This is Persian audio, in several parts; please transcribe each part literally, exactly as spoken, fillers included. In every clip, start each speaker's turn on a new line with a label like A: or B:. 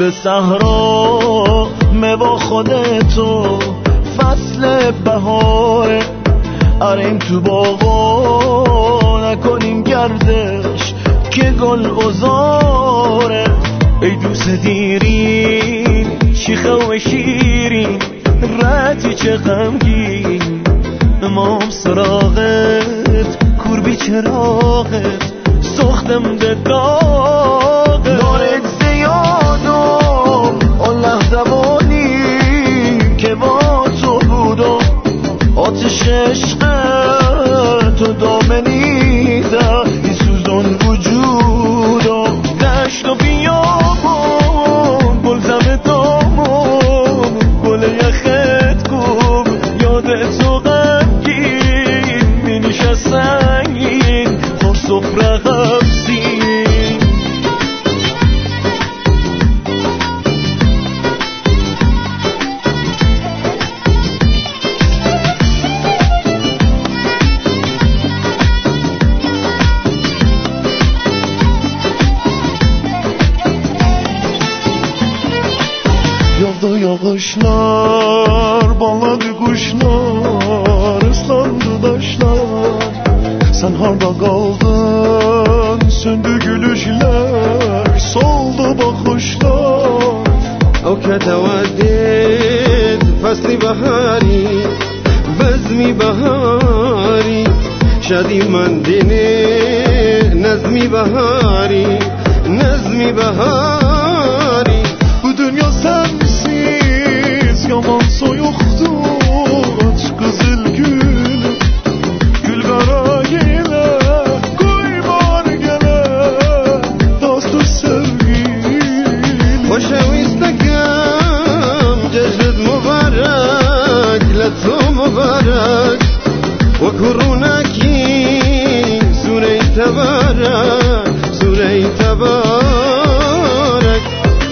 A: به صحرا با خودتو فصل بهاره، اریم تو باغا نکنیم گردش که گل ازاره. ای دوست دیرین شیخه و شیرین رتی چه غمگین، امام سراغت کور بی چراغت سختم به داغت. دارت زیادم آن لحظه بانی که با تو بودم، آتش عشقت تو دامنیده این سوزان وجودم. دشت و بیابان گلزم دامون گل یخت کن، یادت تو غمگین می نشستنگین خور سفره غمزین. Yolda yağışlar, bağladı kuşlar, ıslandı taşlar. Sen harda kaldın, söndü gülüşler, soldu bakışlar.
B: أو كتودد فصل بهاری بزمی بهاری، شادی من دینه نظمی بهاری نظمی بهاری.
A: Bu dünya sensiz yaman soyuqdur, aç qızıl gül gül qara yelə, qoy var gələ dostur sevgilim.
B: خوشویستکم جشنت مبارک لطفو مبارک و کرونکی سوره تبارک سوره تبارک.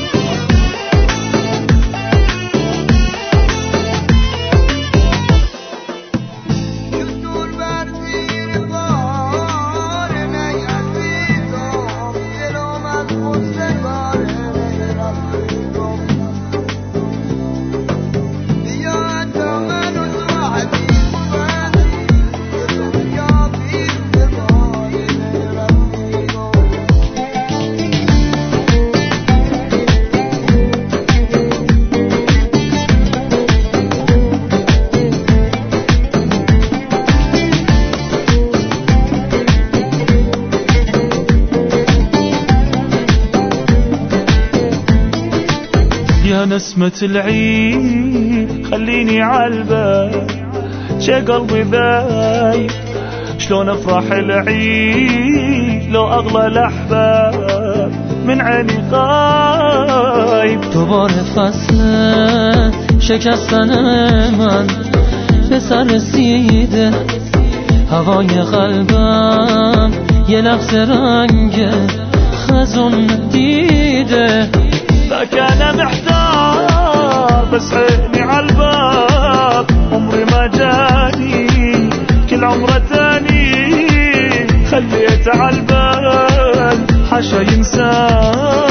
A: يا نسمة العيد خليني عالبال، شي قلبي ذايب شلون افرح العيد لو اغلى الاحباب من عيني غايب.
C: دوباره فصل شکستن من به سر رسیده، هوای قلبم یه لحظه رنگ خزون دیده.
A: ذاك انا محتار بس عيني عالباب، عمري ما جاني كل عمره تاني خليت عالبال حاشا ينساني.